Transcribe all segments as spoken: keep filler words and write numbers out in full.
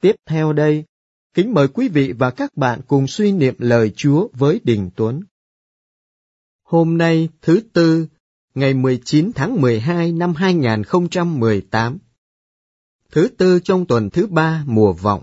tiếp theo đây, kính mời quý vị và các bạn cùng suy niệm lời Chúa với Đình Tuấn. Hôm nay thứ Tư, ngày mười chín tháng mười hai năm hai nghìn không trăm mười tám. Thứ Tư trong tuần thứ ba mùa vọng.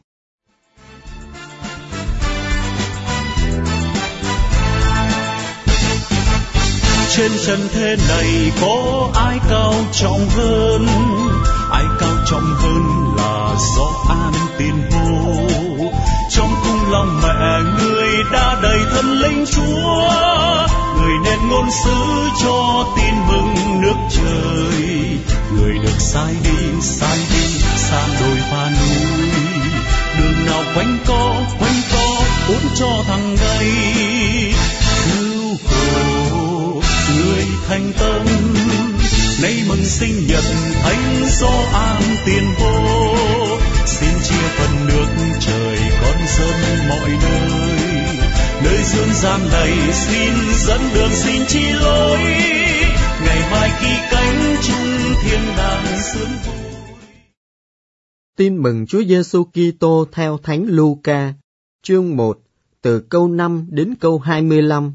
Trên trần thế này có ai cao trọng hơn, ai cao trọng hơn là do an tiên hô. Trong cung lòng mẹ người đã đầy thần linh Chúa, người nên ngôn sứ cho tin mừng nước trời. Người được sai đi, sai đi, sang đồi và núi, đường nào quanh co, quanh co, uốn cho thằng gầy. Cứu khổ người thành tâm, nay mừng sinh nhật thánh do an tiền vô. Xin chia phần nước trời con dân mọi nơi, nơi dương gian này xin dẫn đường, xin chi lối. Ngày mai khi cánh chung thiên đàng sướng vui. Tin mừng Chúa Giêsu Kitô theo Thánh Luca, chương một, từ câu năm đến câu hai mươi lăm.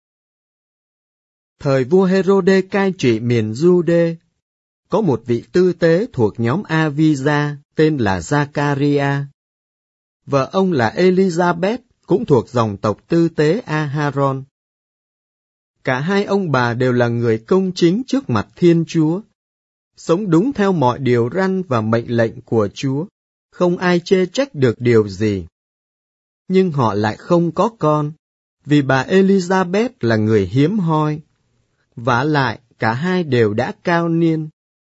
Thời vua Hê-rô-đê cai trị miền Giu-đê, có một vị tư tế thuộc nhóm A-vi-da tên là Gia-ca-ri-a. Vợ ông là Elizabeth, cũng thuộc dòng tộc tư tế A-ha-ron. Cả hai ông bà đều là người công chính trước mặt Thiên Chúa, sống đúng theo mọi điều răn và mệnh lệnh của Chúa, không ai chê trách được điều gì. Nhưng họ lại không có con, vì bà Elizabeth là người hiếm hoi. Vả lại, cả hai đều đã cao niên.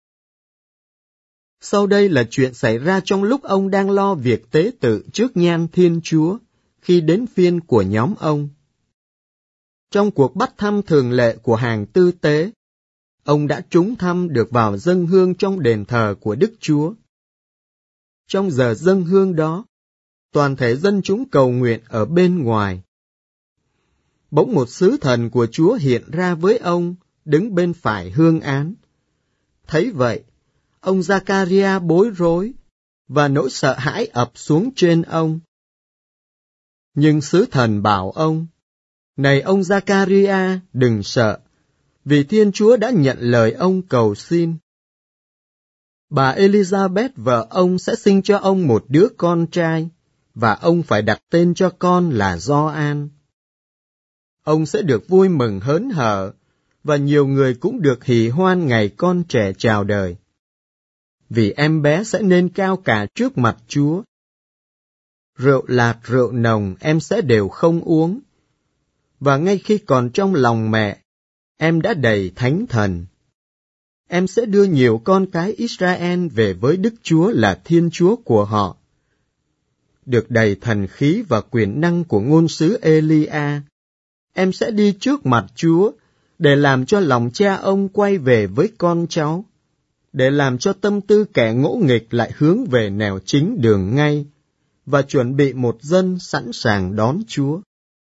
Sau đây là chuyện xảy ra trong lúc ông đang lo việc tế tự trước nhan Thiên Chúa, khi đến phiên của nhóm ông. Trong cuộc bắt thăm thường lệ của hàng tư tế, ông đã trúng thăm được vào dâng hương trong đền thờ của Đức Chúa. Trong giờ dâng hương đó, toàn thể dân chúng cầu nguyện ở bên ngoài. Bỗng một sứ thần của Chúa hiện ra với ông, đứng bên phải hương án. Thấy vậy, ông Gia-ca-ri-a bối rối, và nỗi sợ hãi ập xuống trên ông. Nhưng sứ thần bảo ông, này ông Gia-ca-ri-a, đừng sợ, vì Thiên Chúa đã nhận lời ông cầu xin. Bà Elizabeth vợ ông sẽ sinh cho ông một đứa con trai, và ông phải đặt tên cho con là Gioan. Ông sẽ được vui mừng hớn hở, và nhiều người cũng được hỉ hoan ngày con trẻ chào đời. Vì em bé sẽ nên cao cả trước mặt Chúa. Rượu lạt rượu nồng em sẽ đều không uống. Và ngay khi còn trong lòng mẹ, em đã đầy thánh thần. Em sẽ đưa nhiều con cái Israel về với Đức Chúa là Thiên Chúa của họ. Được đầy thần khí và quyền năng của ngôn sứ Elia, em sẽ đi trước mặt Chúa, để làm cho lòng cha ông quay về với con cháu, để làm cho tâm tư kẻ ngỗ nghịch lại hướng về nẻo chính đường ngay, và chuẩn bị một dân sẵn sàng đón Chúa.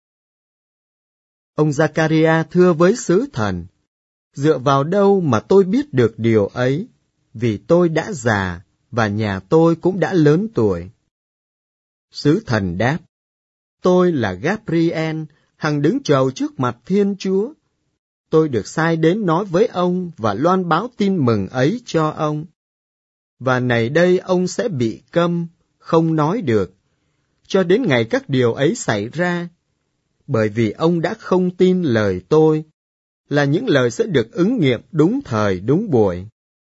Ông Gia-ca-ri-a thưa với sứ thần, dựa vào đâu mà tôi biết được điều ấy, vì tôi đã già, và nhà tôi cũng đã lớn tuổi. Sứ thần đáp, tôi là Gabriel, hằng đứng chầu trước mặt Thiên Chúa. Tôi được sai đến nói với ông và loan báo tin mừng ấy cho ông. Và này đây ông sẽ bị câm, không nói được, cho đến ngày các điều ấy xảy ra, bởi vì ông đã không tin lời tôi, là những lời sẽ được ứng nghiệm đúng thời đúng buổi.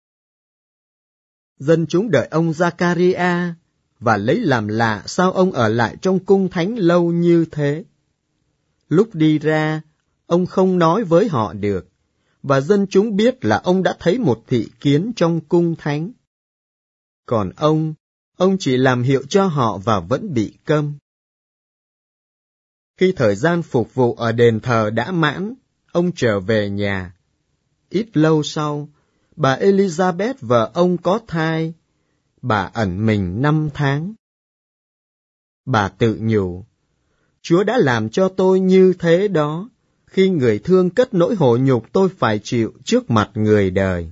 Dân chúng đợi ông Gia-ca-ri-a, và lấy làm lạ sao ông ở lại trong cung thánh lâu như thế. Lúc đi ra, ông không nói với họ được, và dân chúng biết là ông đã thấy một thị kiến trong cung thánh. Còn ông, ông chỉ làm hiệu cho họ và vẫn bị câm. Khi thời gian phục vụ ở đền thờ đã mãn, ông trở về nhà. Ít lâu sau, bà Elizabeth vợ ông có thai. Bà ẩn mình năm tháng. Bà tự nhủ, Chúa đã làm cho tôi như thế đó, khi người thương cất nỗi hổ nhục tôi phải chịu trước mặt người đời.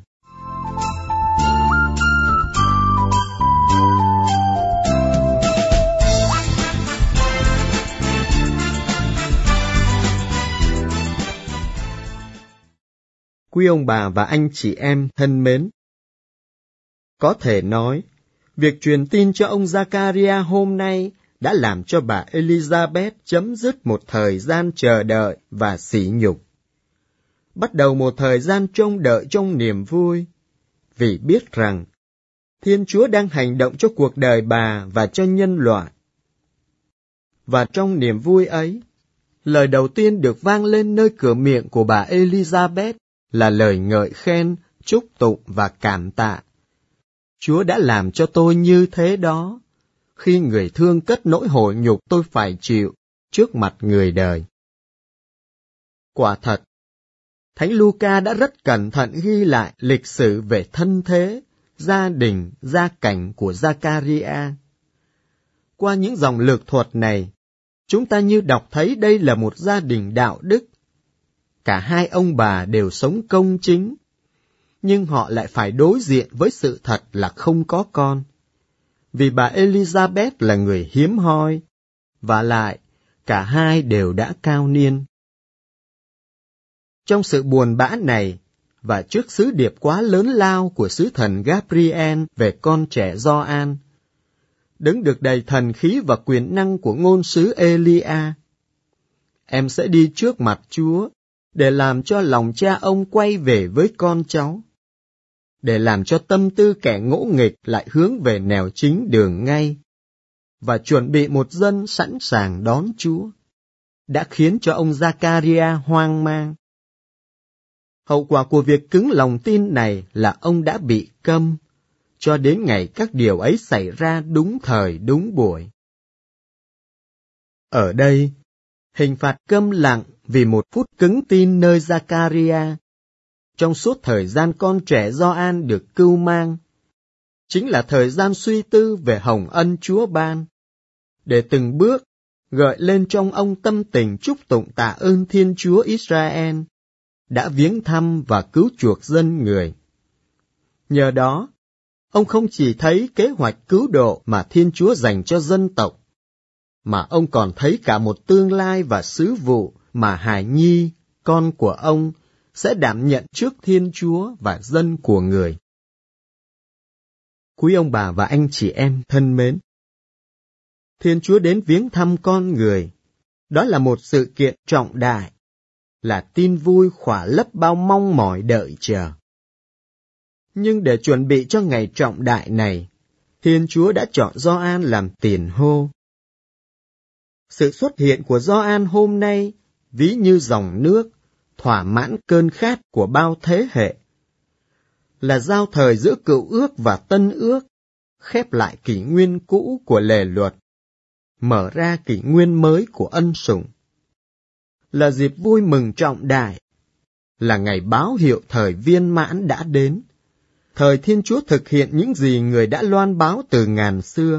Quý ông bà và anh chị em thân mến, có thể nói, việc truyền tin cho ông Zachariah hôm nay đã làm cho bà Elizabeth chấm dứt một thời gian chờ đợi và sỉ nhục. Bắt đầu một thời gian trông đợi trong niềm vui, vì biết rằng Thiên Chúa đang hành động cho cuộc đời bà và cho nhân loại. Và trong niềm vui ấy, lời đầu tiên được vang lên nơi cửa miệng của bà Elizabeth là lời ngợi khen, chúc tụng và cảm tạ. Chúa đã làm cho tôi như thế đó, khi người thương cất nỗi hổ nhục tôi phải chịu trước mặt người đời. Quả thật, Thánh Luca đã rất cẩn thận ghi lại lịch sử về thân thế, gia đình, gia cảnh của Zachariah. Qua những dòng lược thuật này, chúng ta như đọc thấy đây là một gia đình đạo đức. Cả hai ông bà đều sống công chính, nhưng họ lại phải đối diện với sự thật là không có con. Vì bà Elizabeth là người hiếm hoi, và lại cả hai đều đã cao niên. Trong sự buồn bã này, và trước sứ điệp quá lớn lao của sứ thần Gabriel về con trẻ Gioan, đấng được đầy thần khí và quyền năng của ngôn sứ Elia, em sẽ đi trước mặt Chúa để làm cho lòng cha ông quay về với con cháu, để làm cho tâm tư kẻ ngỗ nghịch lại hướng về nẻo chính đường ngay, và chuẩn bị một dân sẵn sàng đón Chúa, đã khiến cho ông Zachariah hoang mang. Hậu quả của việc cứng lòng tin này là ông đã bị câm, cho đến ngày các điều ấy xảy ra đúng thời đúng buổi. Ở đây, hình phạt câm lặng vì một phút cứng tin nơi Zachariah, trong suốt thời gian con trẻ Gioan được cưu mang, chính là thời gian suy tư về hồng ân Chúa ban, để từng bước gợi lên trong ông tâm tình chúc tụng tạ ơn Thiên Chúa Israel, đã viếng thăm và cứu chuộc dân người. Nhờ đó, ông không chỉ thấy kế hoạch cứu độ mà Thiên Chúa dành cho dân tộc, mà ông còn thấy cả một tương lai và sứ vụ mà hài nhi, con của ông, sẽ đảm nhận trước Thiên Chúa và dân của người. Quý ông bà và anh chị em thân mến, Thiên Chúa đến viếng thăm con người, đó là một sự kiện trọng đại, là tin vui khỏa lấp bao mong mỏi đợi chờ. Nhưng để chuẩn bị cho ngày trọng đại này, Thiên Chúa đã chọn Gioan làm tiền hô. Sự xuất hiện của Gioan hôm nay ví như dòng nước, thỏa mãn cơn khát của bao thế hệ. Là giao thời giữa cựu ước và tân ước, khép lại kỷ nguyên cũ của lề luật, mở ra kỷ nguyên mới của ân sủng. Là dịp vui mừng trọng đại, là ngày báo hiệu thời viên mãn đã đến, thời Thiên Chúa thực hiện những gì người đã loan báo từ ngàn xưa.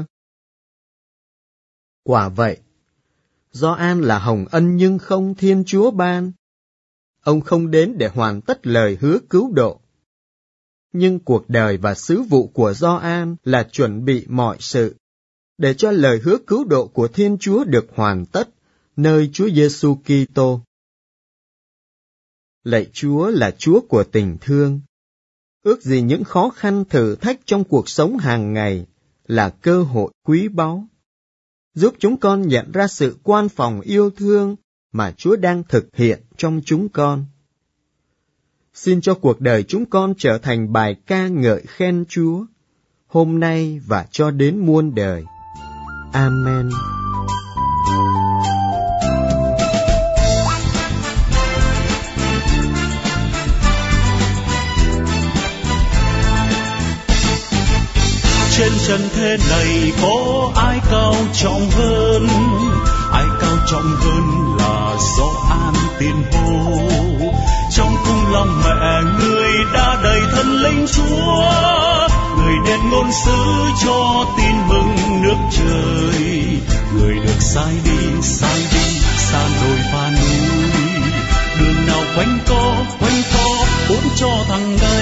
Quả vậy, Gioan là hồng ân nhưng không Thiên Chúa ban. Ông không đến để hoàn tất lời hứa cứu độ. Nhưng cuộc đời và sứ vụ của Gioan là chuẩn bị mọi sự, để cho lời hứa cứu độ của Thiên Chúa được hoàn tất nơi Chúa Giêsu Kitô. Lạy Chúa là Chúa của tình thương. Ước gì những khó khăn thử thách trong cuộc sống hàng ngày là cơ hội quý báu, giúp chúng con nhận ra sự quan phòng yêu thương mà Chúa đang thực hiện trong chúng con. Xin cho cuộc đời chúng con trở thành bài ca ngợi khen Chúa, hôm nay và cho đến muôn đời. Amen. Trên trần thế này có ai cao trọng hơn, ai cao trọng hơn là Gioan tiền hô. Trong cung lòng mẹ người đã đầy thân linh Chúa, người nên ngôn sứ cho tin mừng nước trời. Người được sai đi, sai đi, xa đồi và núi, đường nào quanh co, quanh co, bốn cho thằng đây.